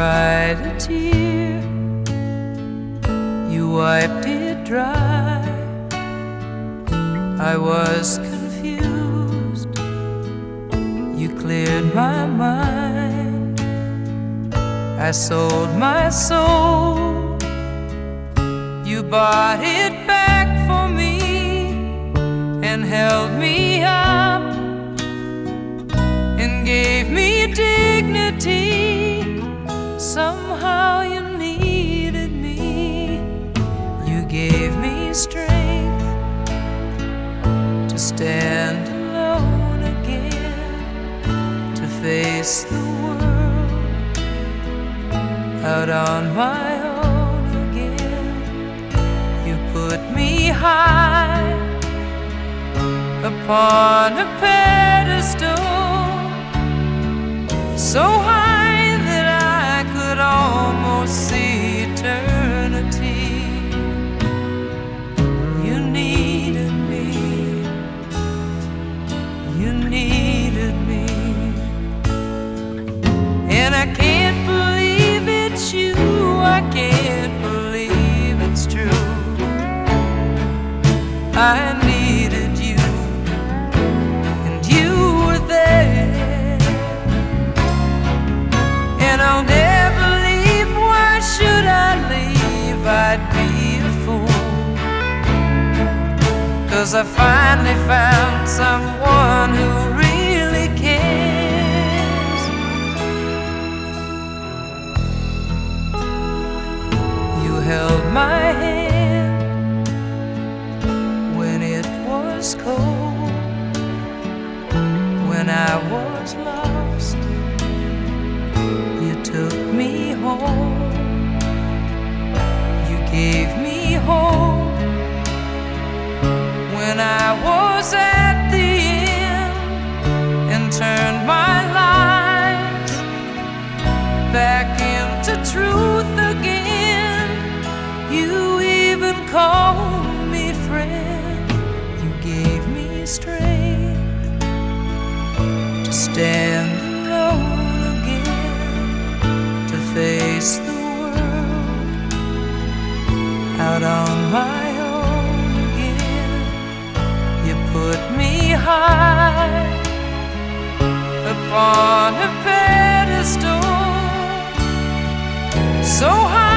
cried a tear, you wiped it dry. I was confused, you cleared my mind. I sold my soul, you bought it back for me and held me up and gave me dignity. Somehow you needed me. You gave me strength to stand alone again, to face the world out on my own again. You put me high upon a pedestal, so high that I could almost see eternity. You needed me, you needed me, and I can't believe it's you, I can't believe it's true. I needed you, and you were there, and I'll never leave. Why should I leave? I'd be a fool, 'cause I finally found someone who really cares. You held my hand when it was cold, when I was lost. You took me home, you gave me hope when I was at the end, and turned my life back into truth again. You even called me friend, you gave me strength to stand alone again, to face the world out on my own again. You put me high upon a pedestal, so high